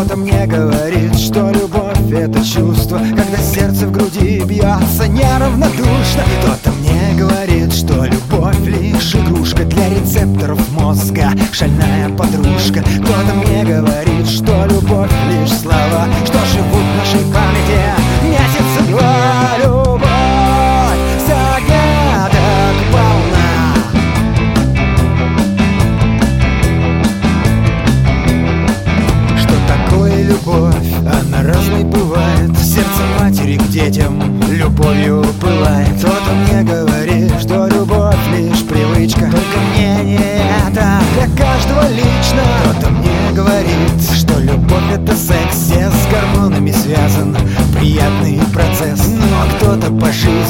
Кто-то мне говорит, что любовь — это чувство, когда сердце в груди бьется неравнодушно. Кто-то мне говорит, что любовь — лишь игрушка для рецепторов мозга, шальная подружка. Кто-то мне говорит, что любовь — лишь слова, что живут в нашей памяти месяца-два. Любовь загадок полна. Что такое любовь? Она разной бывает. Сердце матери к детям любовью пылает. Кто-то мне говорит, что любовь лишь привычка, только мне не это, для каждого лично. Кто-то мне говорит, что любовь — это секс, все с гормонами связан, приятный процесс. Но кто-то по жизни